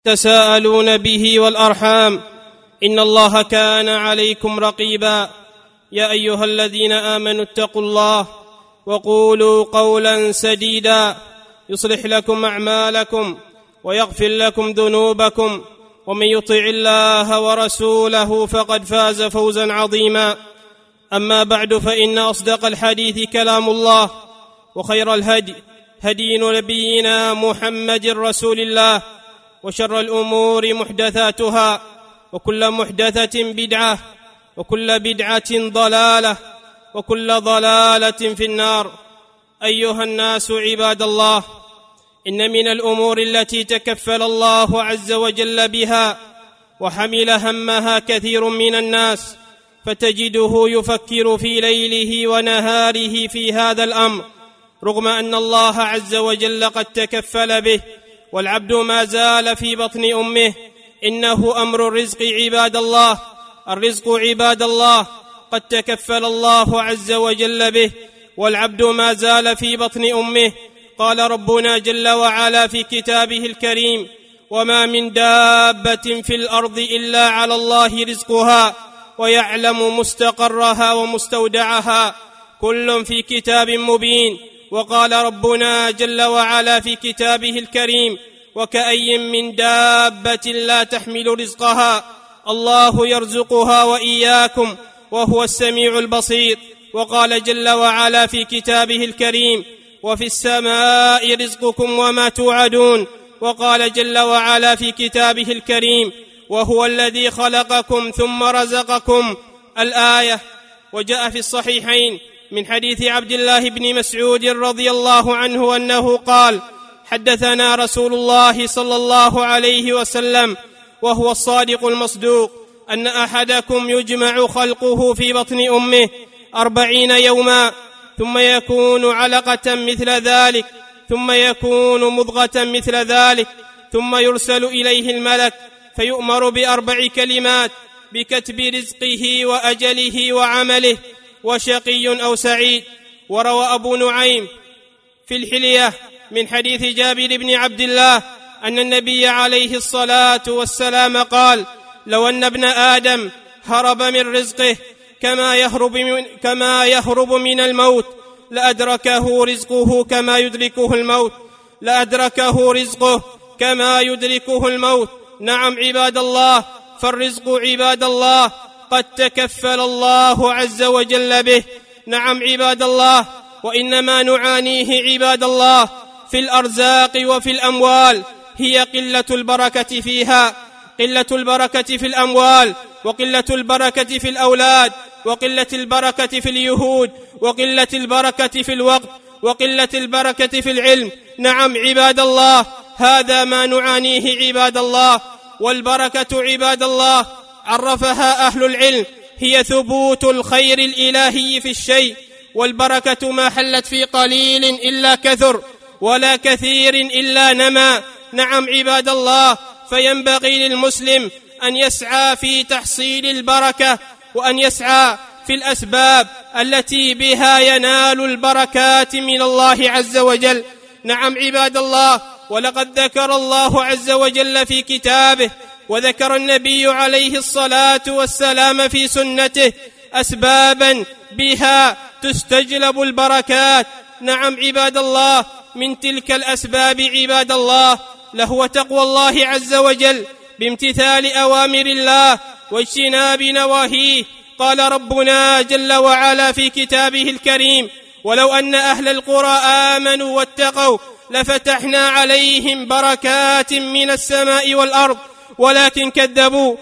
تساءلون به والأرحام إن الله كان عليكم رقيبا. يا أيها الذين آمنوا اتقوا الله وقولوا قولا سديدا يصلح لكم أعمالكم ويغفر لكم ذنوبكم، ومن يطع الله ورسوله فقد فاز فوزا عظيما. أما بعد، فإن أصدق الحديث كلام الله، وخير الهدي هدي نبينا محمد رسول الله، وشر الأمور محدثاتها، وكل محدثة بدعة، وكل بدعة ضلالة، وكل ضلالة في النار. أيها الناس عباد الله، إن من الأمور التي تكفل الله عز وجل بها وحمل همها كثير من الناس، فتجده يفكر في ليله ونهاره في هذا الأمر، رغم أن الله عز وجل قد تكفل به، والعبد ما زال في بطن أمه. إنه أمر الرزق عباد الله، الرزق عباد الله قد تكفل الله عز وجل به، والعبد ما زال في بطن أمه. قال ربنا جل وعلا في كتابه الكريم: وما من دابة في الأرض إلا على الله رزقها ويعلم مستقرها ومستودعها، كل في كتاب مبين. وقال ربنا جل وعلا في كتابه الكريم: وكأي من دابة لا تحمل رزقها الله يرزقها وإياكم وهو السميع البصير. وقال جل وعلا في كتابه الكريم: وفي السماء رزقكم وما توعدون. وقال جل وعلا في كتابه الكريم: وهو الذي خلقكم ثم رزقكم، الآية. وجاء في الصحيحين من حديث عبد الله بن مسعود رضي الله عنه أنه قال: حدثنا رسول الله صلى الله عليه وسلم وهو الصادق المصدوق أن أحدكم يجمع خلقه في بطن أمه 40 يوما، ثم يكون علقة مثل ذلك، ثم يكون مضغة مثل ذلك، ثم يرسل إليه الملك فيؤمر ب4 كلمات: بكتب رزقه وأجله وعمله، وشقي أو سعيد. وروى أبو نعيم في الحلية من حديث جابر بن عبد الله أن النبي عليه الصلاة والسلام قال: لو أن ابن آدم هرب من رزقه كما يهرب من الموت لأدركه رزقه كما يدركه الموت، لأدركه رزقه كما يدركه الموت. نعم عباد الله، فالرزق عباد الله قد تكفل الله عز وجل به. نعم عباد الله، وإنما نعانيه عباد الله في الأرزاق وفي الأموال هي قلة البركة فيها، قلة البركة في الأموال، وقلة البركة في الأولاد، وقلة البركة في اليهود، وقلة البركة في الوقت، وقلة البركة في العلم. نعم عباد الله، هذا ما نعانيه عباد الله. والبركة عباد الله عرفها أهل العلم هي ثبوت الخير الإلهي في الشيء، والبركة ما حلت في قليل إلا كثر، ولا كثير إلا نما. نعم عباد الله، فينبغي للمسلم أن يسعى في تحصيل البركة، وأن يسعى في الأسباب التي بها ينال البركات من الله عز وجل. نعم عباد الله، ولقد ذكر الله عز وجل في كتابه، وذكر النبي عليه الصلاة والسلام في سنته أسبابا بها تستجلب البركات. نعم عباد الله، من تلك الأسباب عباد الله لهو تقوى الله عز وجل بامتثال أوامر الله واجتناب نواهيه. قال ربنا جل وعلا في كتابه الكريم: ولو أن أهل القرى آمنوا واتقوا لفتحنا عليهم بركات من السماء والأرض ولكن كذبوا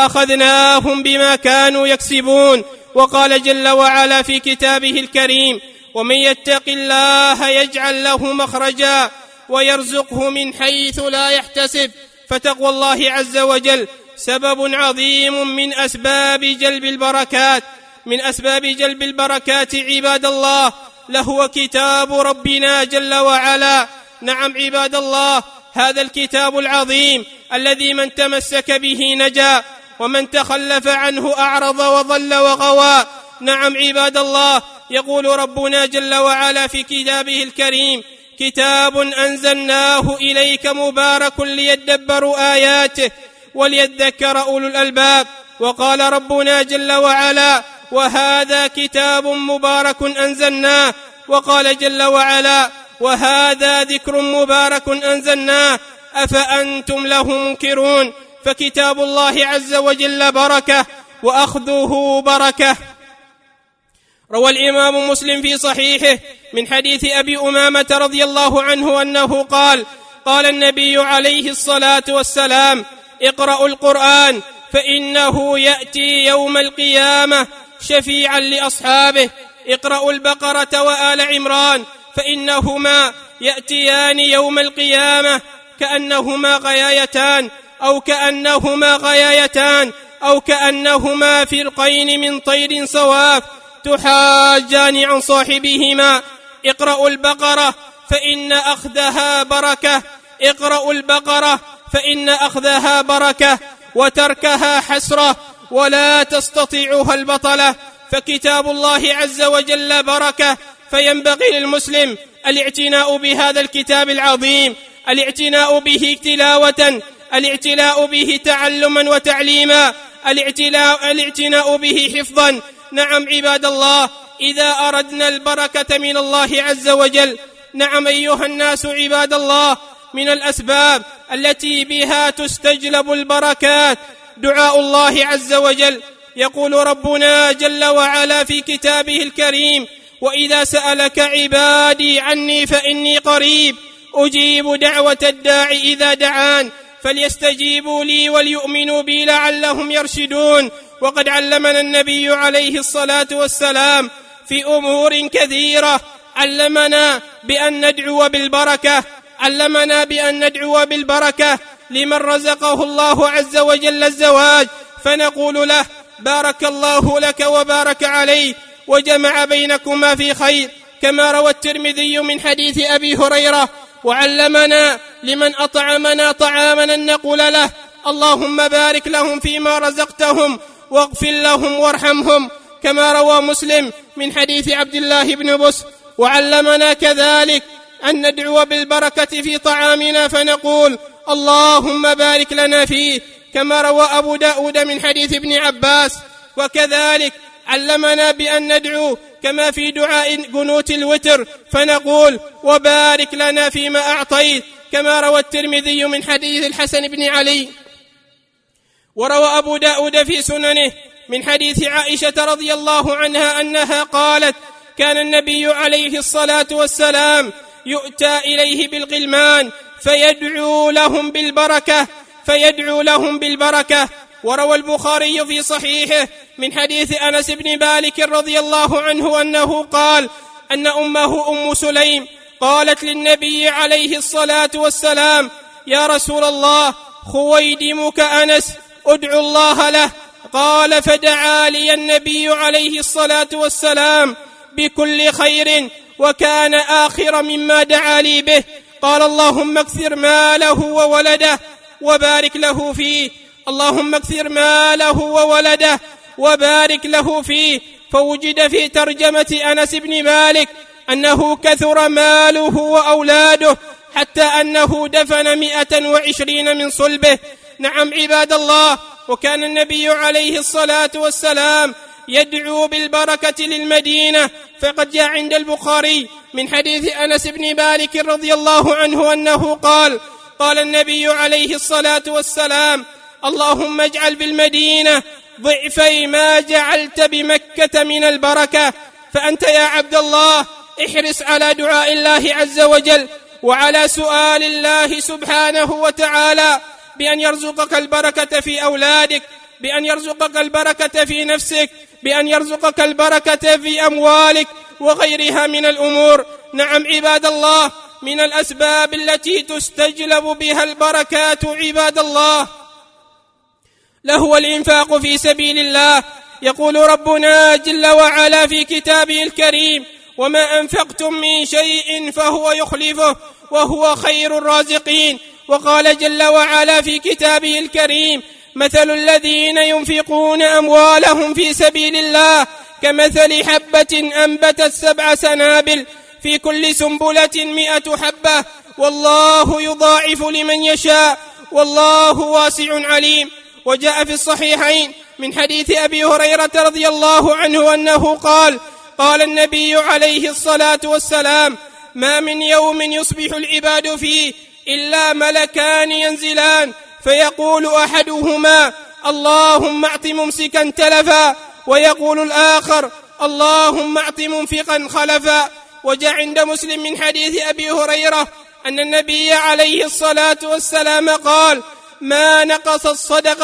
فأخذناهم بما كانوا يكسبون. وقال جل وعلا في كتابه الكريم: ومن يتق الله يجعل له مخرجا ويرزقه من حيث لا يحتسب. فتقوى الله عز وجل سبب عظيم من أسباب جلب البركات. من أسباب جلب البركات عباد الله لهو كتاب ربنا جل وعلا. نعم عباد الله، هذا الكتاب العظيم الذي من تمسك به نجا، ومن تخلف عنه أعرض وضل وغوى. نعم عباد الله، يقول ربنا جل وعلا في كتابه الكريم: كتاب أنزلناه إليك مبارك ليدبروا آياته وليذكر أولو الألباب. وقال ربنا جل وعلا: وهذا كتاب مبارك أنزلناه. وقال جل وعلا: وهذا ذكر مبارك أنزلناه أفأنتم له منكرون. فكتاب الله عز وجل بركة وأخذه بركة. روى الإمام مسلم في صحيحه من حديث أبي أمامة رضي الله عنه أنه قال: قال النبي عليه الصلاة والسلام: اقرأوا القرآن فإنه يأتي يوم القيامة شفيعا لأصحابه. اقرأوا البقرة وآل عمران فإنهما يأتيان يوم القيامة كأنهما غيايتان أو كأنهما فرقين من طير صواف تحاجان عن صاحبهما. اقرأوا البقرة فإن أخذها بركة وتركها حسرة ولا تستطيعها البطلة. فكتاب الله عز وجل بركة، فينبغي للمسلم الاعتناء بهذا الكتاب العظيم، الاعتناء به تلاوة، الاعتناء به تعلما وتعليما، الاعتناء به حفظا. نعم عباد الله، إذا أردنا البركة من الله عز وجل، نعم أيها الناس عباد الله، من الأسباب التي بها تستجلب البركات دعاء الله عز وجل. يقول ربنا جل وعلا في كتابه الكريم: وإذا سألك عبادي عني فإني قريب أجيب دعوة الداع إذا دعان فليستجيبوا لي وليؤمنوا بي لعلهم يرشدون. وقد علمنا النبي عليه الصلاة والسلام في أمور كثيرة، علمنا بأن ندعو بالبركة لمن رزقه الله عز وجل الزواج، فنقول له: بارك الله لك وبارك عليك وجمع بينكما في خير، كما روى الترمذي من حديث أبي هريرة. وعلمنا لمن أطعمنا طعاما أن نقول له: اللهم بارك لهم فيما رزقتهم واغفر لهم وارحمهم، كما روى مسلم من حديث عبد الله بن بسر. وعلمنا كذلك أن ندعو بالبركة في طعامنا فنقول: اللهم بارك لنا فيه، كما روى أبو داود من حديث ابن عباس. وكذلك علمنا بأن ندعو كما في دعاء قنوت الوتر فنقول: وبارك لنا فيما أعطيت، كما روى الترمذي من حديث الحسن بن علي. وروى أبو داود في سننه من حديث عائشة رضي الله عنها أنها قالت: كان النبي عليه الصلاة والسلام يؤتى إليه بالغلمان فيدعو لهم بالبركة. وروى البخاري في صحيحه من حديث أنس بن مالك رضي الله عنه أنه قال أن أمه أم سليم قالت للنبي عليه الصلاة والسلام: يا رسول الله، خويدمك أنس، ادعو الله له. قال: فدعا لي النبي عليه الصلاة والسلام بكل خير، وكان آخر مما دعا لي به. قال: اللهم اكثر ماله وولده وبارك له فيه، اللهم اكثر ماله وولده وبارك له فيه. فوجد في ترجمة أنس بن مالك أنه كثر ماله وأولاده حتى أنه دفن 120 من صلبه. نعم عباد الله، وكان النبي عليه الصلاة والسلام يدعو بالبركة للمدينة. فقد جاء عند البخاري من حديث أنس بن مالك رضي الله عنه أنه قال النبي عليه الصلاة والسلام: اللهم اجعل بالمدينة ضعفي ما جعلت بمكة من البركة. فأنت يا عبد الله احرص على دعاء الله عز وجل وعلى سؤال الله سبحانه وتعالى بأن يرزقك البركة في أولادك، بأن يرزقك البركة في نفسك، بأن يرزقك البركة في أموالك وغيرها من الأمور. نعم عباد الله، من الأسباب التي تستجلب بها البركات عباد الله لهو الإنفاق في سبيل الله. يقول ربنا جل وعلا في كتابه الكريم: وما أنفقتم من شيء فهو يخلفه وهو خير الرازقين. وقال جل وعلا في كتابه الكريم: مثل الذين ينفقون أموالهم في سبيل الله كمثل حبة أنبتت 7 سنابل في كل سنبلة 100 حبة، والله يضاعف لمن يشاء، والله واسع عليم. وجاء في الصحيحين من حديث أبي هريرة رضي الله عنه أنه قال: قال النبي عليه الصلاة والسلام: ما من يوم يصبح العباد فيه إلا ملكان ينزلان، فيقول أحدهما: اللهم أعط ممسكا تلفا، ويقول الآخر: اللهم أعط منفقا خلفا. وجاء عند مسلم من حديث أبي هريرة أن النبي عليه الصلاة والسلام قال: ما نقصت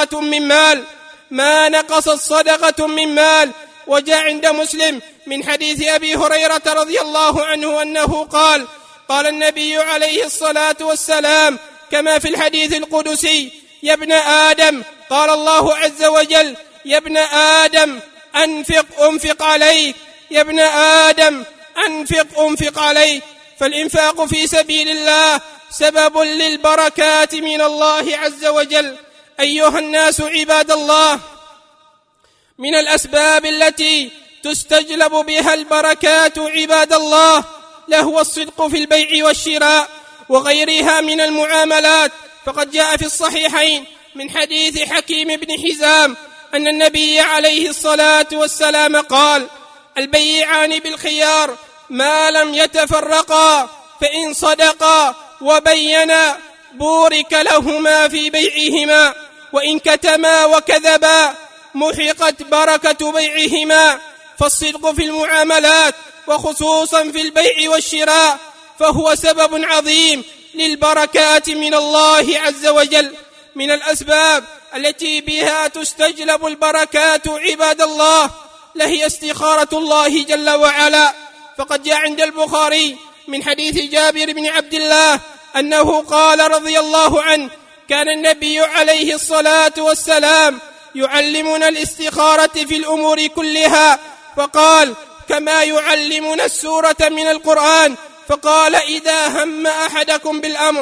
صدقة من مال. وجاء عند مسلم من حديث أبي هريرة رضي الله عنه أنه قال: قال النبي عليه الصلاة والسلام كما في الحديث القدسي: يا ابن آدم، قال الله عز وجل: يا ابن آدم أنفق عليك، يا ابن آدم أنفق عليك. فالإنفاق في سبيل الله سبب للبركات من الله عز وجل. أيها الناس عباد الله، من الأسباب التي تستجلب بها البركات عباد الله لهو الصدق في البيع والشراء وغيرها من المعاملات. فقد جاء في الصحيحين من حديث حكيم بن حزام أن النبي عليه الصلاة والسلام قال: البيعان بالخيار ما لم يتفرقا، فإن صدقا وبينا بورك لهما في بيعهما، وإن كتما وكذبا محقت بركة بيعهما. فالصدق في المعاملات وخصوصا في البيع والشراء فهو سبب عظيم للبركات من الله عز وجل. من الأسباب التي بها تستجلب البركات عباد الله لهي استخارة الله جل وعلا. فقد جاء عند البخاري من حديث جابر بن عبد الله أنه قال رضي الله عنه: كان النبي عليه الصلاة والسلام يعلمنا الاستخارة في الأمور كلها، فقال: كما يعلمنا السورة من القرآن. فقال: إذا هم أحدكم بالأمر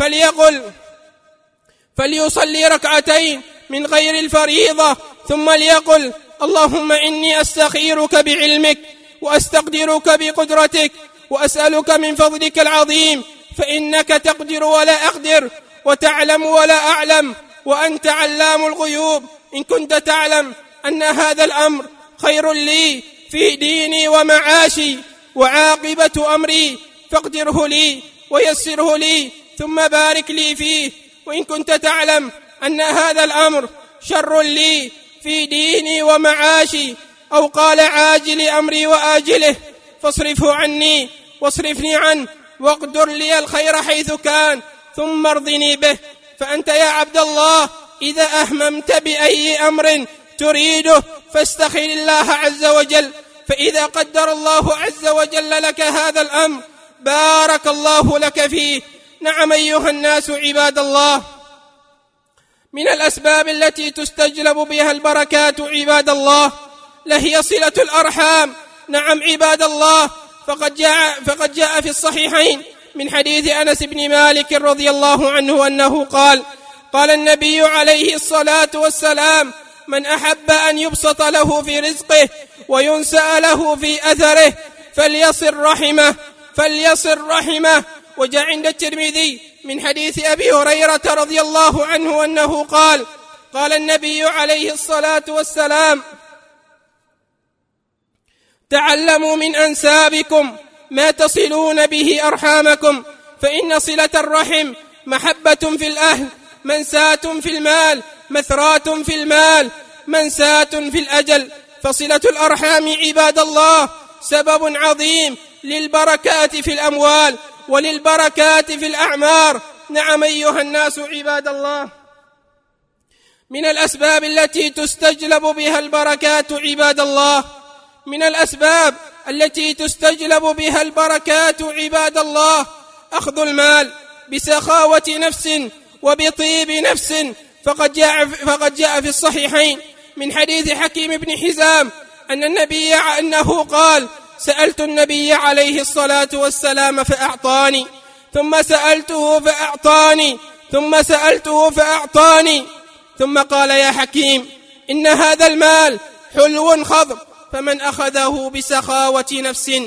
فليصلي ركعتين من غير الفريضة، ثم ليقل: اللهم إني أستخيرك بعلمك وأستقدرك بقدرتك وأسألك من فضلك العظيم، فإنك تقدر ولا أقدر وتعلم ولا أعلم وأنت علام الغيوب. إن كنت تعلم أن هذا الأمر خير لي في ديني ومعاشي وعاقبة أمري فاقدره لي ويسره لي ثم بارك لي فيه، وإن كنت تعلم أن هذا الأمر شر لي في ديني ومعاشي أو قال عاجل أمري وآجله فاصرفه عني واصرفني عنه واقدر لي الخير حيث كان ثم ارضني به. فأنت يا عبد الله إذا أهممت بأي أمر تريده فاستخر الله عز وجل، فإذا قدر الله عز وجل لك هذا الأمر بارك الله لك فيه. نعم أيها الناس عباد الله، من الأسباب التي تستجلب بها البركات عباد الله لهي صلة الأرحام. نعم عباد الله، فقد جاء في الصحيحين من حديث أنس بن مالك رضي الله عنه أنه قال: قال النبي عليه الصلاة والسلام: من أحب أن يبسط له في رزقه وينسأ له في أثره فليصل رحمه. وجاء عند الترمذي من حديث أبي هريرة رضي الله عنه أنه قال: قال النبي عليه الصلاة والسلام: تعلموا من أنسابكم ما تصلون به أرحامكم، فإن صلة الرحم محبة في الأهل، منساة في المال، مثراة في المال، منساة في الأجل. فصلة الأرحام عباد الله سبب عظيم للبركات في الأموال وللبركات في الأعمار. نعم أيها الناس عباد الله، من الأسباب التي تستجلب بها البركات عباد الله، من الأسباب التي تستجلب بها البركات عباد الله أخذ المال بسخاوة نفس وبطيب نفس. فقد جاء في الصحيحين من حديث حكيم بن حزام أن النبي أنه قال: سألت النبي عليه الصلاة والسلام فأعطاني، ثم سألته فأعطاني، ثم سألته فأعطاني، ثم قال: يا حكيم إن هذا المال حلو خضر، فمن أخذه بسخاوة نفس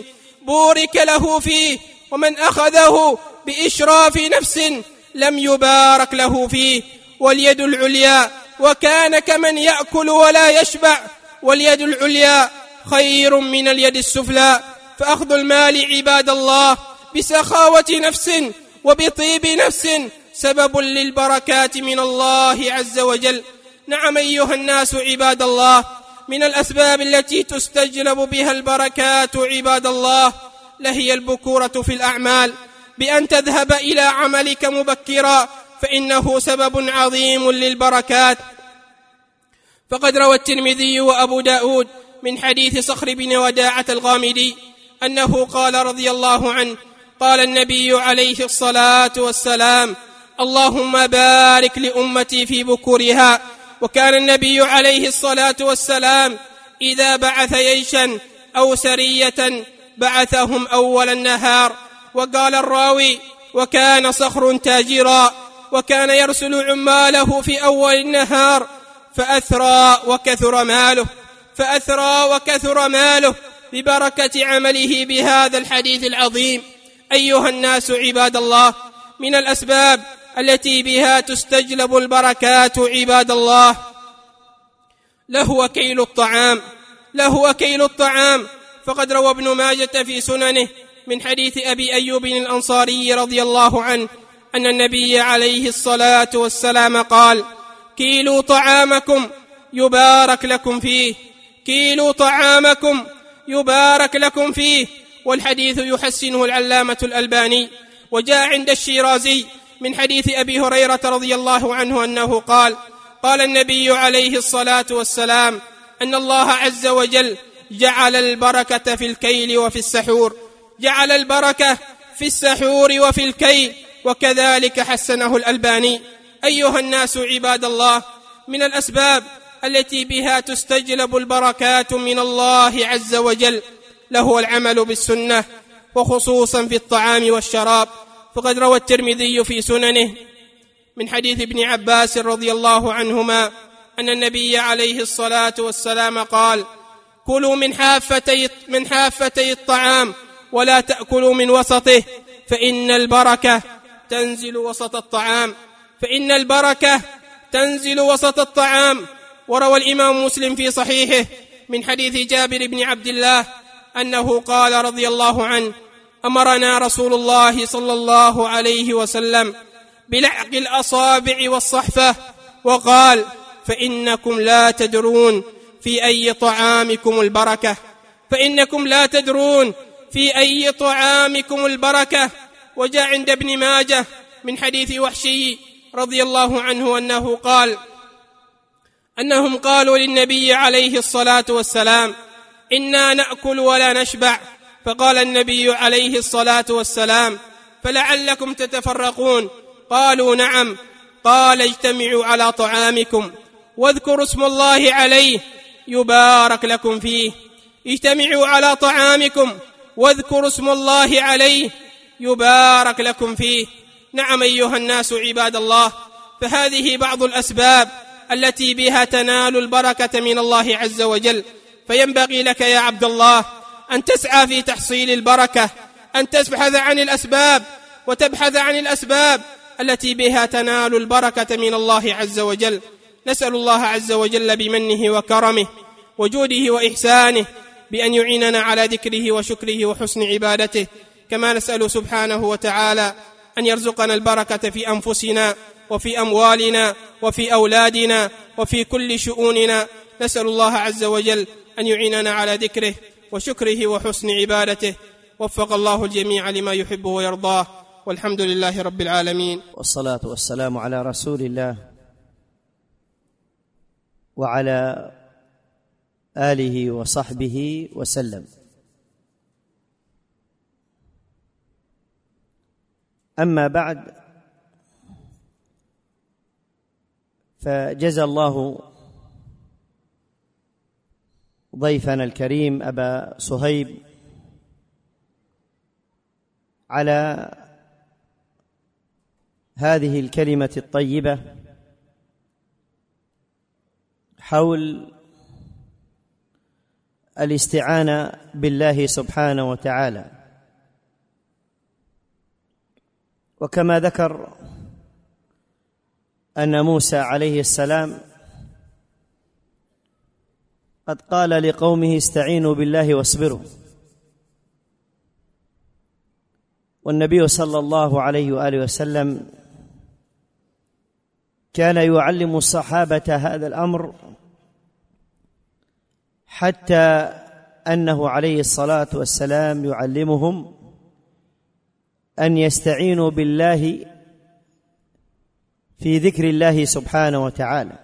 بورك له فيه، ومن أخذه بإشراف نفس لم يبارك له فيه. واليد العليا، وكان كمن يأكل ولا يشبع، واليد العليا خير من اليد السفلى. فأخذ المال عباد الله بسخاوة نفس وبطيب نفس سبب للبركات من الله عز وجل. نعم أيها الناس عباد الله، من الأسباب التي تستجلب بها البركات عباد الله لهي البكورة في الأعمال، بأن تذهب إلى عملك مبكرا، فإنه سبب عظيم للبركات. فقد روى الترمذي وأبو داود من حديث صخر بن وداعة الغامدي أنه قال رضي الله عنه: قال النبي عليه الصلاة والسلام: اللهم بارك لأمتي في بكورها. وكان النبي عليه الصلاة والسلام إذا بعث جيشا أو سرية بعثهم أول النهار. وقال الراوي: وكان صخر تاجرا، وكان يرسل عماله في أول النهار فأثرى وكثر ماله ببركة عمله بهذا الحديث العظيم. أيها الناس عباد الله، من الأسباب التي بها تستجلب البركات عباد الله لهو كيل الطعام. فقد روى ابن ماجة في سننه من حديث أبي أيوب الأنصاري رضي الله عنه أن النبي عليه الصلاة والسلام قال: كيلوا طعامكم يبارك لكم فيه. والحديث يحسنه العلامة الألباني. وجاء عند الشيرازي من حديث أبي هريرة رضي الله عنه أنه قال: قال النبي عليه الصلاة والسلام أن الله عز وجل جعل البركة في الكيل وفي السحور، جعل البركة في السحور وفي الكيل، وكذلك حسنه الألباني. أيها الناس عباد الله، من الأسباب التي بها تستجلب البركات من الله عز وجل له العمل بالسنة، وخصوصا في الطعام والشراب. فقد روى الترمذي في سننه من حديث ابن عباس رضي الله عنهما أن النبي عليه الصلاة والسلام قال: كلوا من حافتي الطعام ولا تأكلوا من وسطه، فإن البركة تنزل وسط الطعام. وروى الإمام مسلم في صحيحه من حديث جابر بن عبد الله أنه قال رضي الله عنه: أمرنا رسول الله صلى الله عليه وسلم بلعق الأصابع والصحفة، وقال: فإنكم لا تدرون في أي طعامكم البركة. وجاء عند ابن ماجه من حديث وحشي رضي الله عنه أنه قال: أنهم قالوا للنبي عليه الصلاة والسلام: إنا نأكل ولا نشبع. فقال النبي عليه الصلاة والسلام: فلعلكم تتفرقون. قالوا: نعم. قال: اجتمعوا على طعامكم واذكروا اسم الله عليه يبارك لكم فيه. اجتمعوا على طعامكم واذكروا اسم الله عليه يبارك لكم فيه. نعم أيها الناس عباد الله، فهذه بعض الأسباب التي بها تنال البركة من الله عز وجل. فينبغي لك يا عبد الله أن تسعى في تحصيل البركة، أن تبحث عن الأسباب وتبحث عن الأسباب التي بها تنال البركة من الله عز وجل. نسأل الله عز وجل بمنه وكرمه وجوده وإحسانه بأن يعيننا على ذكره وشكره وحسن عبادته، كما نسأل سبحانه وتعالى أن يرزقنا البركة في أنفسنا وفي أموالنا وفي أولادنا وفي كل شؤوننا. نسأل الله عز وجل أن يعيننا على ذكره وشكره وحسن عبادته. وفق الله الجميع لما يحب ويرضاه، والحمد لله رب العالمين، والصلاة والسلام على رسول الله وعلى آله وصحبه وسلم. أما بعد، فجزى الله ضيفنا الكريم أبا صهيب على هذه الكلمة الطيبة حول الاستعانة بالله سبحانه وتعالى. وكما ذكر أن موسى عليه السلام قد قال لقومه استعينوا بالله واصبروا، والنبي صلى الله عليه وآله وسلم كان يعلم الصحابة هذا الأمر، حتى أنه عليه الصلاة والسلام يعلمهم أن يستعينوا بالله في ذكر الله سبحانه وتعالى.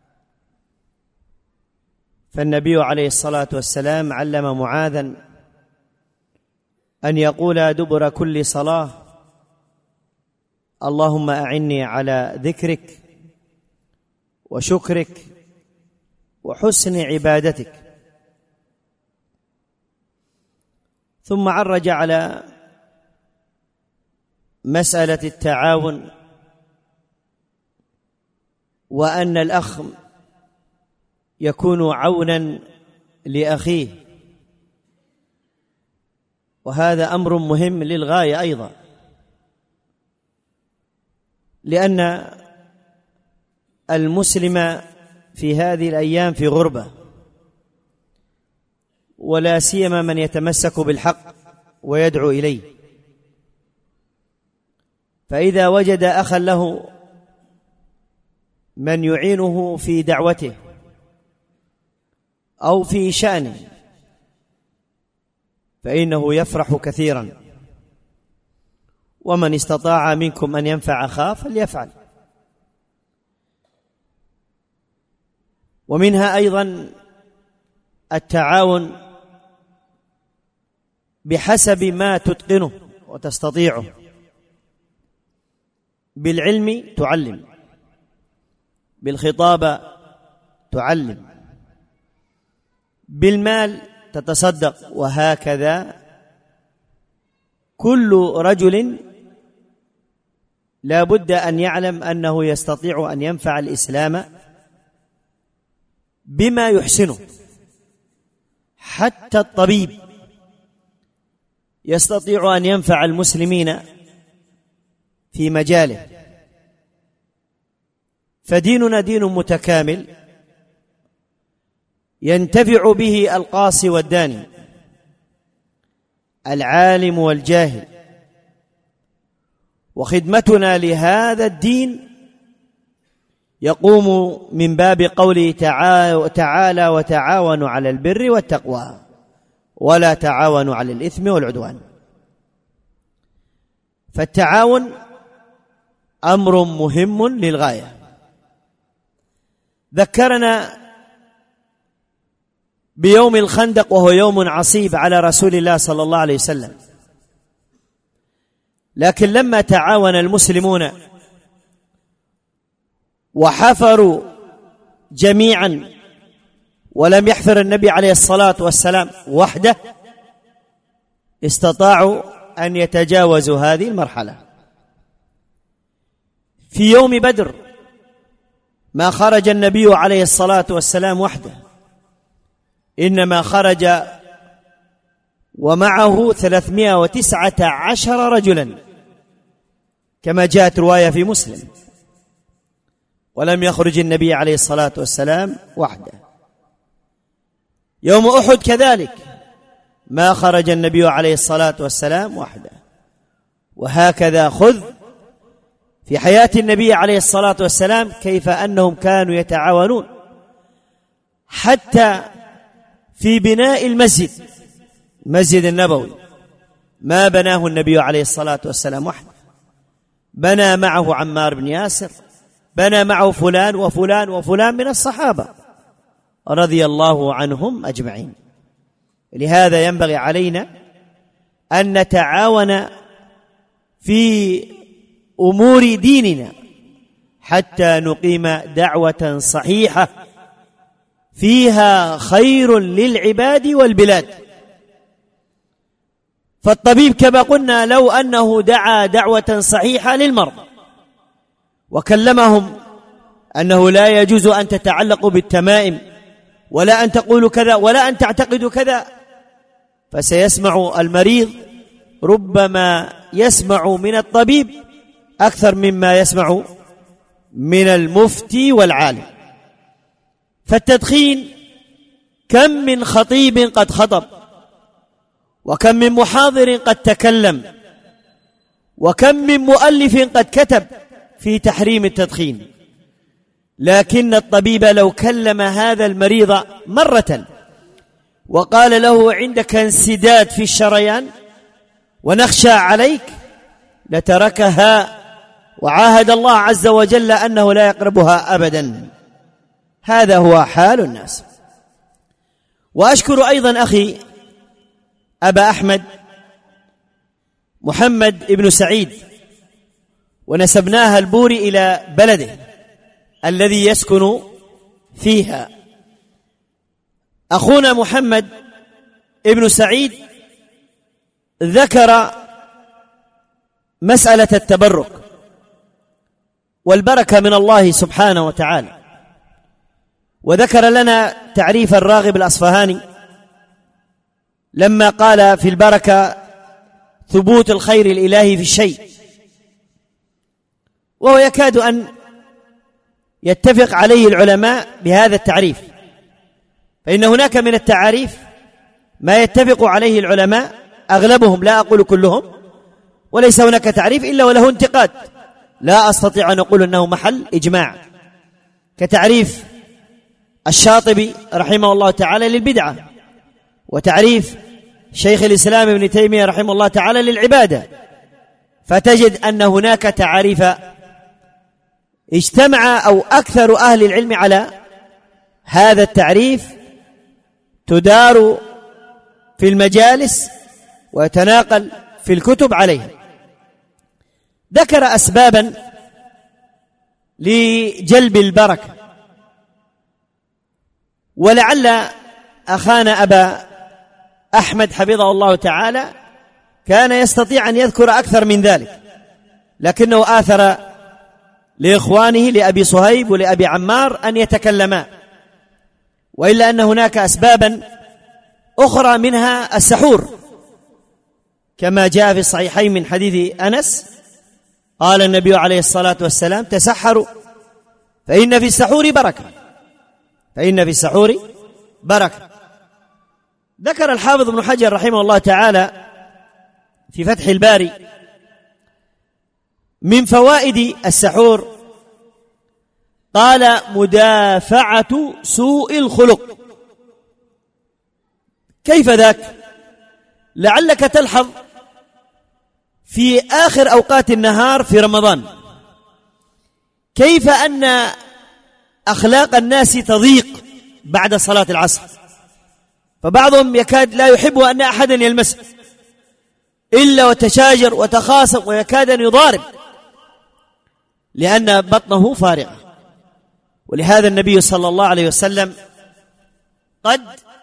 فالنبي عليه الصلاة والسلام علم معاذا أن يقول دبر كل صلاة: اللهم أعني على ذكرك وشكرك وحسن عبادتك. ثم عرج على مسألة التعاون، وأن الأخ يكون عونا لأخيه، وهذا أمر مهم للغاية أيضا، لأن المسلم في هذه الأيام في غربة، ولا سيما من يتمسك بالحق ويدعو إليه، فإذا وجد أخا له من يعينه في دعوته أو في شأنه فإنه يفرح كثيرا. ومن استطاع منكم أن ينفع أخاه فليفعل. ومنها أيضا التعاون بحسب ما تتقنه وتستطيعه. بالعلم تعلم، بالخطابة تعلم، بالمال تتصدق، وهكذا كل رجل لا بد أن يعلم أنه يستطيع أن ينفع الإسلام بما يحسنه. حتى الطبيب يستطيع أن ينفع المسلمين في مجاله. فديننا دين متكامل ينتفع به القاصي والداني، العالم والجاهل. وخدمتنا لهذا الدين يقوم من باب قوله تعالى: وتعاونوا على البر والتقوى ولا تعاونوا على الإثم والعدوان. فالتعاون أمر مهم للغاية. ذكرنا بيوم الخندق، وهو يوم عصيب على رسول الله صلى الله عليه وسلم، لكن لما تعاون المسلمون وحفروا جميعا ولم يحفر النبي عليه الصلاة والسلام وحده، استطاعوا أن يتجاوزوا هذه المرحلة. في يوم بدر ما خرج النبي عليه الصلاة والسلام وحده، إنما خرج ومعه 319 رجلا كما جاءت رواية في مسلم، ولم يخرج النبي عليه الصلاة والسلام وحده. يوم أحد كذلك ما خرج النبي عليه الصلاة والسلام وحده. وهكذا خذ في حياة النبي عليه الصلاة والسلام كيف أنهم كانوا يتعاونون، حتى في بناء المسجد النبوي ما بناه النبي عليه الصلاة والسلام وحده، بنى معه عمار بن ياسر، بنى معه فلان وفلان وفلان من الصحابة رضي الله عنهم أجمعين. لهذا ينبغي علينا أن نتعاون في أمور ديننا حتى نقيم دعوة صحيحة فيها خير للعباد والبلاد. فالطبيب كما قلنا لو أنه دعا دعوة صحيحة للمرضى وكلمهم أنه لا يجوز أن تتعلقوا بالتمائم ولا أن تقولوا كذا ولا أن تعتقدوا كذا، فسيسمع المريض ربما يسمع من الطبيب أكثر مما يسمع من المفتي والعالم. فالتدخين كم من خطيب قد خطب، وكم من محاضر قد تكلم، وكم من مؤلف قد كتب في تحريم التدخين، لكن الطبيب لو كلم هذا المريض مرة وقال له عندك انسداد في الشريان ونخشى عليك لتركها، وعاهد الله عز وجل أنه لا يقربها أبدا. هذا هو حال الناس. وأشكر أيضا أخي أبا أحمد محمد ابن سعيد، ونسبناها البوري إلى بلده الذي يسكن فيها. أخونا محمد ابن سعيد ذكر مسألة التبرك والبركة من الله سبحانه وتعالى، وذكر لنا تعريف الراغب الأصفهاني لما قال في البركة ثبوت الخير الإلهي في الشيء، وهو يكاد أن يتفق عليه العلماء بهذا التعريف، فإن هناك من التعاريف ما يتفق عليه العلماء أغلبهم، لا أقول كلهم، وليس هناك تعريف إلا وله انتقاد لا أستطيع أن أقول أنه محل إجماع، كتعريف الشاطبي رحمه الله تعالى للبدعة، وتعريف شيخ الإسلام ابن تيمية رحمه الله تعالى للعبادة. فتجد أن هناك تعريف اجتمع أو أكثر أهل العلم على هذا التعريف، تدار في المجالس ويتناقل في الكتب عليه. ذكر أسبابا لجلب البركة، ولعل أخانا أبا أحمد حفظه الله تعالى كان يستطيع أن يذكر أكثر من ذلك، لكنه آثر لإخوانه لأبي صهيب ولأبي عمار أن يتكلما، وإلا أن هناك أسبابا أخرى منها السحور، كما جاء في الصحيحين من حديث أنس قال النبي عليه الصلاة والسلام تسحروا فإن في السحور بركة، فإن في السحور بركة. ذكر الحافظ ابن حجر رحمه الله تعالى في فتح الباري من فوائد السحور، قال مدافعة سوء الخلق. كيف ذاك؟ لعلك تلحظ في آخر أوقات النهار في رمضان كيف أن أخلاق الناس تضيق بعد صلاة العصر، فبعضهم يكاد لا يحب أن أحدا يلمسه إلا وتشاجر وتخاصم ويكاد أن يضارب لأن بطنه فارغة. ولهذا النبي صلى الله عليه وسلم قد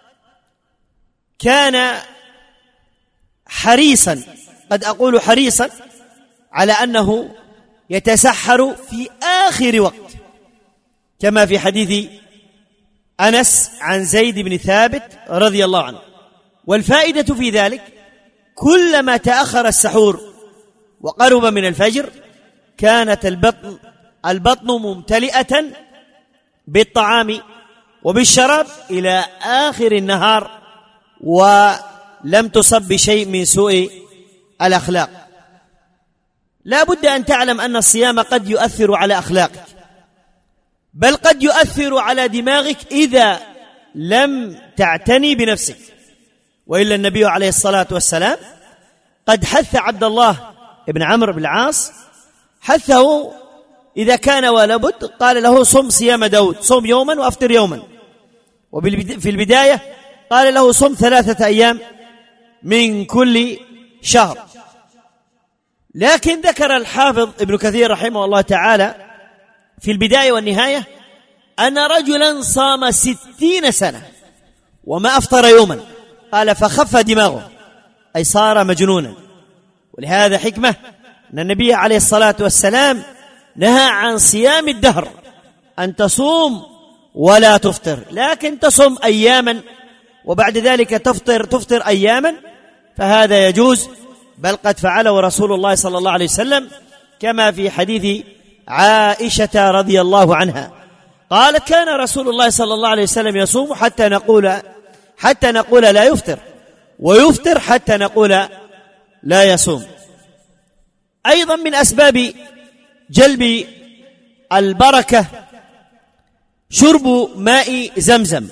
كان حريصا، قد أقول حريصا، على أنه يتسحر في آخر وقت، كما في حديث أنس عن زيد بن ثابت رضي الله عنه. والفائدة في ذلك كلما تأخر السحور وقرب من الفجر كانت البطن ممتلئة بالطعام وبالشراب إلى آخر النهار، ولم تصب بشيء من سوء الأخلاق. لا بد أن تعلم أن الصيام قد يؤثر على أخلاقك، بل قد يؤثر على دماغك إذا لم تعتني بنفسك. وإلا النبي عليه الصلاة والسلام قد حث عبد الله بن عمرو بن العاص، حثه إذا كان ولا بد قال له صم صيام داود، صم يوما وأفطر يوما. وفي البداية قال له صم 3 أيام من كل شهر. لكن ذكر الحافظ ابن كثير رحمه الله تعالى في البداية والنهاية أن رجلا صام 60 سنة وما أفطر يوما، قال فخف دماغه، أي صار مجنونا. ولهذا حكمة أن النبي عليه الصلاة والسلام نهى عن صيام الدهر، أن تصوم ولا تفطر، لكن تصم أياما وبعد ذلك تفطر أياما، فهذا يجوز، بل قد فعله رسول الله صلى الله عليه وسلم كما في حديث عائشة رضي الله عنها قالت: كان رسول الله صلى الله عليه وسلم يصوم حتى نقول لا يفطر، ويفطر حتى نقول لا يصوم. أيضا من أسباب جلب البركة شرب ماء زمزم.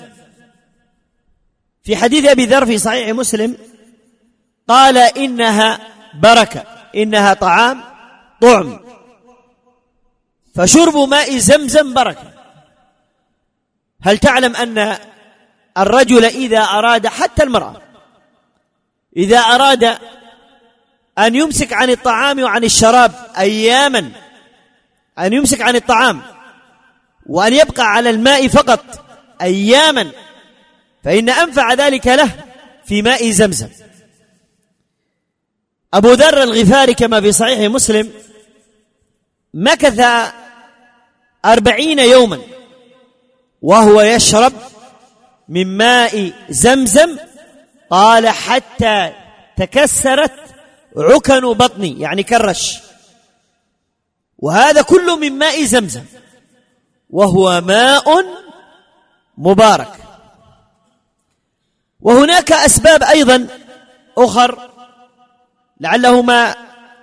في حديث أبي ذر في صحيح مسلم قال: إنها بركة، إنها طعام فشرب ماء زمزم بركة. هل تعلم أن الرجل إذا أراد، حتى المرأة إذا أراد أن يمسك عن الطعام وعن الشراب أياما، أن يمسك عن الطعام وأن يبقى على الماء فقط أياما، فإن أنفع ذلك له في ماء زمزم. أبو ذر الغفاري كما في صحيح مسلم مكث 40 يوما وهو يشرب من ماء زمزم، قال: حتى تكسرت عكن بطني، يعني كرش، وهذا كله من ماء زمزم وهو ماء مبارك. وهناك أسباب أيضا أخر لعله ما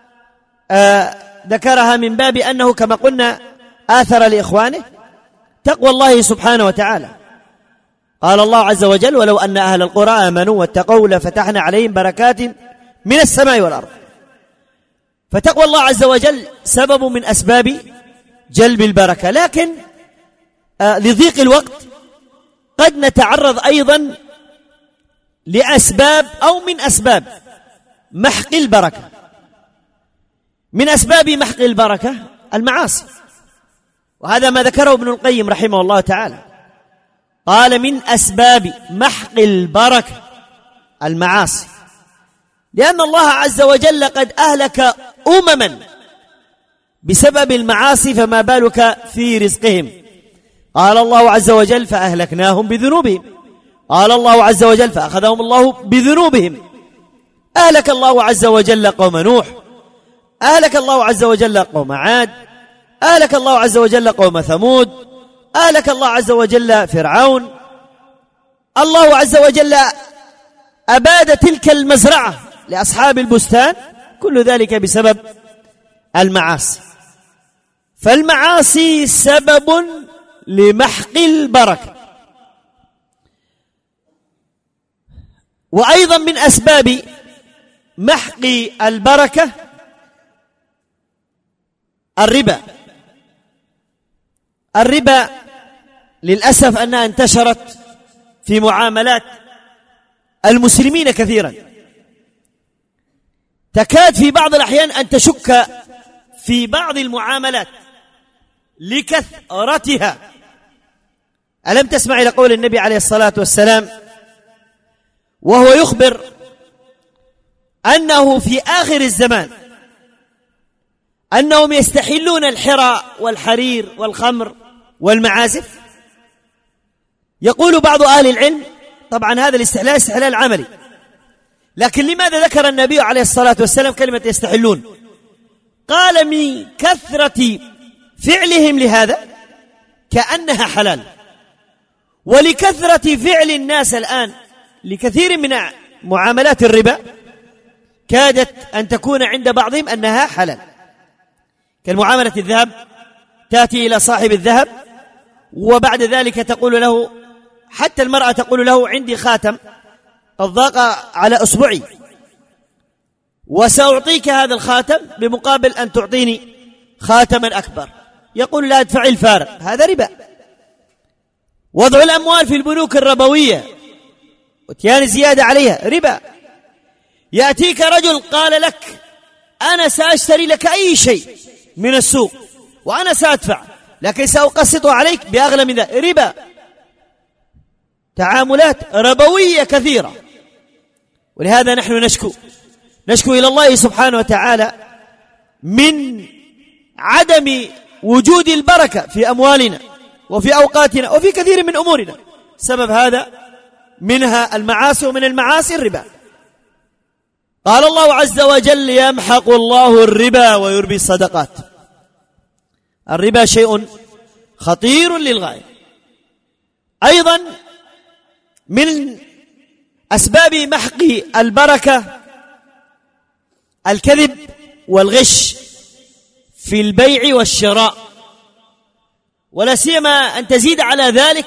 ذكرها من باب أنه كما قلنا آثر لإخوانه، تقوى الله سبحانه وتعالى. قال الله عز وجل: ولو أن أهل القرى آمنوا واتقوا لفتحنا عليهم بركات من السماء والأرض. فتقوى الله عز وجل سبب من أسباب جلب البركة، لكن لضيق الوقت قد نتعرض أيضا لأسباب أو من أسباب محق البركة. من أسباب محق البركة المعاصي، وهذا ما ذكره ابن القيم رحمه الله تعالى، قال: من أسباب محق البركة المعاصي، لأن الله عز وجل قد أهلك أمما بسبب المعاصي، فما بالك في رزقهم. قال الله عز وجل: فأهلكناهم بذنوبهم. قال الله عز وجل: فأخذهم الله بذنوبهم. أهلك الله عز وجل قوم نوح، أهلك الله عز وجل قوم عاد، أهلك الله عز وجل قوم ثمود، أهلك الله عز وجل فرعون. الله عز وجل أباد تلك المزرعة لأصحاب البستان، كل ذلك بسبب المعاصي. فالمعاصي سبب لمحق البركة. وأيضا من أسباب محق البركة الربا للأسف أنها انتشرت في معاملات المسلمين كثيرا، تكاد في بعض الأحيان أن تشك في بعض المعاملات لكثرتها. ألم تسمع إلى قول النبي عليه الصلاة والسلام وهو يخبر أنه في آخر الزمان أنهم يستحلون الحرى والحرير والخمر والمعازف؟ يقول بعض أهل العلم، طبعا هذا الاستحلال استحلال عملي، لكن لماذا ذكر النبي عليه الصلاة والسلام كلمة يستحلون؟ قال: من كثرة فعلهم لهذا كأنها حلال، ولكثرة فعل الناس الآن لكثير من معاملات الربا كادت أن تكون عند بعضهم أنها حلال، كالمعاملة الذهب، تأتي إلى صاحب الذهب وبعد ذلك تقول له، حتى المرأة تقول له: عندي خاتم قد ضاق على أصبعي وسأعطيك هذا الخاتم بمقابل أن تعطيني خاتما أكبر. يقول: لا أدفع الفارق. هذا ربا. وضع الأموال في البنوك الربوية وتيان زيادة عليها ربا. يأتيك رجل قال لك: أنا سأشتري لك أي شيء من السوق وأنا سأدفع، لكن سأقسطه عليك بأغلى من ذلك، ربا. تعاملات ربوية كثيرة. ولهذا نحن نشكو إلى الله سبحانه وتعالى من عدم وجود البركة في أموالنا وفي أوقاتنا وفي كثير من أمورنا. سبب هذا منها المعاصي، ومن المعاصي الربا. قال الله عز وجل: يمحق الله الربا ويربي الصدقات. الربا شيء خطير للغاية. أيضا من أسباب محق البركة الكذب والغش في البيع والشراء، ولا سيما أن تزيد على ذلك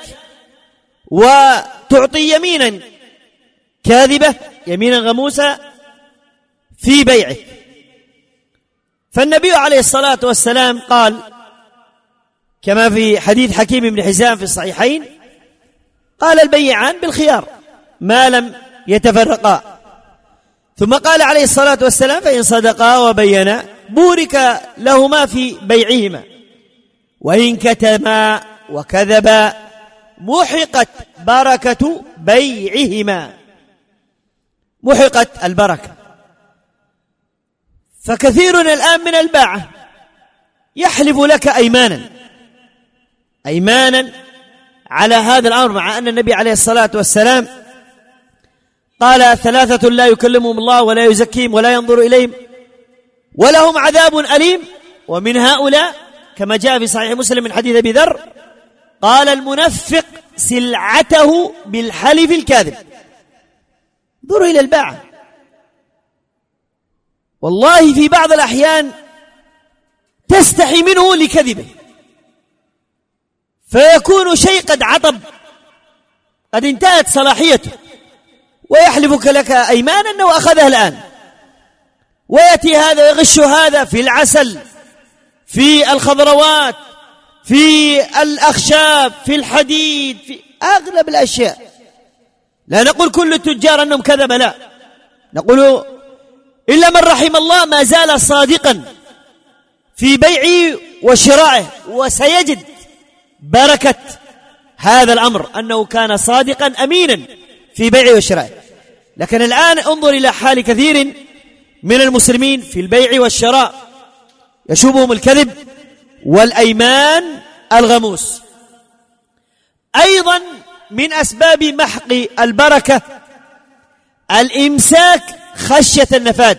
وتعطي يمينا كاذبة، يمينا غموسة في بيعك. فالنبي عليه الصلاة والسلام قال كما في حديث حكيم بن حزام في الصحيحين: قال: البيعان بالخيار ما لم يتفرقا. ثم قال عليه الصلاة والسلام: فإن صدقا وبينا بورك لهما في بيعهما، وإن كتما وكذبا محقت بركة بيعهما. محقت البركة. فكثير الآن من الباعة يحلف لك أيمانا على هذا الأمر، مع أن النبي عليه الصلاة والسلام قال: 3 لا يكلمهم الله ولا يزكيهم ولا ينظر إليهم ولهم عذاب أليم. ومن هؤلاء كما جاء في صحيح مسلم من حديث أبي ذر قال: المنفق سلعته بالحلف الكاذب. انظروا إلى الباعة، والله في بعض الأحيان تستحي منه لكذبه، فيكون شيء قد عطب، قد انتهت صلاحيته، ويحلفك لك أيمانا أنه أخذها الآن، ويأتي هذا ويغش هذا في العسل، في الخضروات، في الأخشاب، في الحديد، في أغلب الأشياء. لا نقول كل التجار أنهم كذب، لا، نقول إلا من رحم الله ما زال صادقا في بيعه وشرائه، وسيجد بركة هذا الأمر أنه كان صادقا أمينا في بيعه وشرائه. لكن الآن انظر إلى حال كثير من المسلمين في البيع والشراء، يشوبهم الكذب والأيمان الغموس. أيضا من أسباب محق البركة الإمساك خشية النفاد.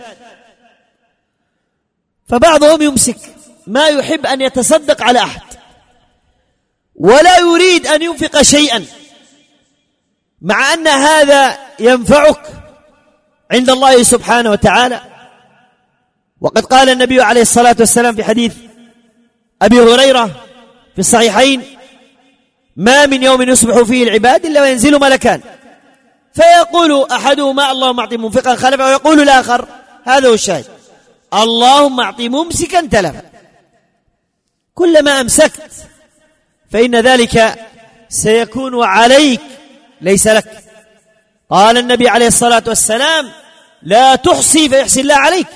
فبعضهم يمسك ما يحب أن يتصدق على أحد، ولا يريد أن ينفق شيئا، مع أن هذا ينفعك عند الله سبحانه وتعالى. وقد قال النبي عليه الصلاة والسلام في حديث أبي هريرة في الصحيحين: ما من يوم يصبح فيه العباد إلا وينزل ملكان، فيقول أحدهما: اللهم أعط منفقا خلفا، ويقول الآخر، هذا هو الشاهد: اللهم أعط ممسكا تلفا. كلما أمسكت فإن ذلك سيكون عليك ليس لك. قال النبي عليه الصلاة والسلام: لا تحصي فيحصي الله عليك.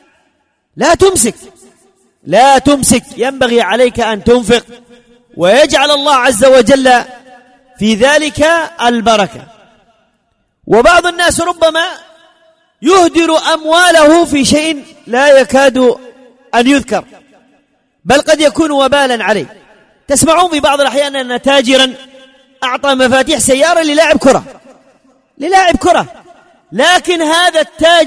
لا تمسك، ينبغي عليك أن تنفق، ويجعل الله عز وجل في ذلك البركة. وبعض الناس ربما يهدر أمواله في شيء لا يكاد أن يذكر، بل قد يكون وبالا عليه. تسمعون في بعض الأحيان أن تاجرا أعطى مفاتيح سيارة للاعب كرة، لكن هذا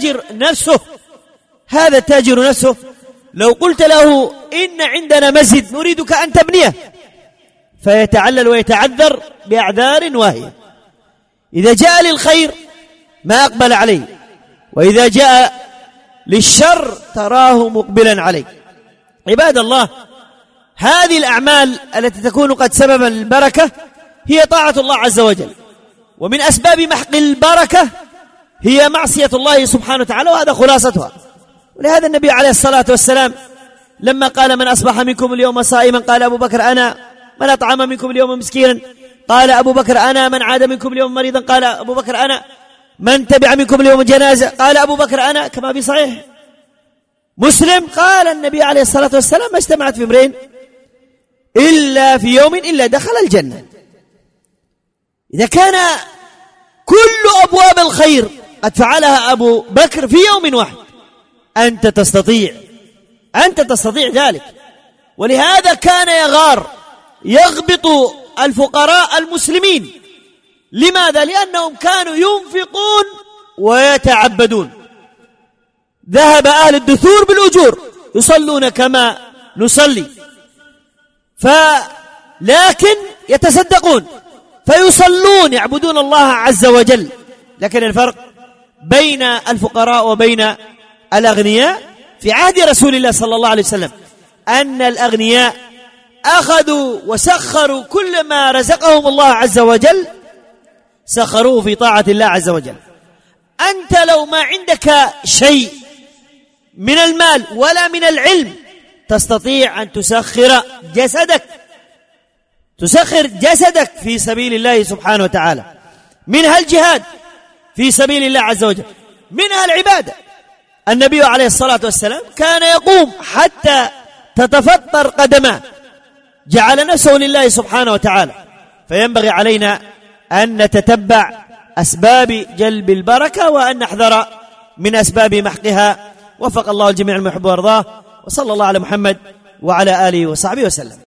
التاجر نفسه لو قلت له: إن عندنا مسجد نريدك أن تبنيه، فيتعلل ويتعذر بأعذار واهية. إذا جاء للخير ما أقبل عليه، وإذا جاء للشر تراه مقبلا عليه. عباد الله، هذه الأعمال التي تكون قد سببا للبركة هي طاعة الله عز وجل. ومن أسباب محق البركة هي معصية الله سبحانه وتعالى، وهذا خلاصتها. ولهذا النبي عليه الصلاة والسلام لما قال: من أصبح منكم اليوم صائما قال أبو بكر أنا، من أطعم منكم اليوم مسكينا قال أبو بكر أنا، من عاد منكم اليوم مريضا قال أبو بكر أنا، من تبع منكم اليوم جنازة قال أبو بكر أنا، كما في صحيح مسلم. قال النبي عليه الصلاة والسلام: ما اجتمعت في امرئ إلا في يوم إلا دخل الجنة. إذا كان كل أبواب الخير قد فعلها أبو بكر في يوم واحد، أنت تستطيع ذلك. ولهذا كان يغبط الفقراء المسلمين. لماذا؟ لأنهم كانوا ينفقون ويتعبدون. ذهب أهل الدثور بالأجور يصلون كما نصلي، لكن يتصدقون فيصلون يعبدون الله عز وجل. لكن الفرق بين الفقراء وبين الأغنياء في عهد رسول الله صلى الله عليه وسلم أن الأغنياء أخذوا وسخروا كل ما رزقهم الله عز وجل، سخروه في طاعة الله عز وجل. أنت لو ما عندك شيء من المال ولا من العلم تستطيع أن تسخر جسدك في سبيل الله سبحانه وتعالى، منها الجهاد في سبيل الله عز وجل، منها العبادة. النبي عليه الصلاة والسلام كان يقوم حتى تتفطر قدماه، جعل نفسه لله سبحانه وتعالى. فينبغي علينا أن نتتبع أسباب جلب البركة وأن نحذر من أسباب محقها. وفق الله الجميع المحب وارضاه، وصلى الله على محمد وعلى آله وصحبه وسلم.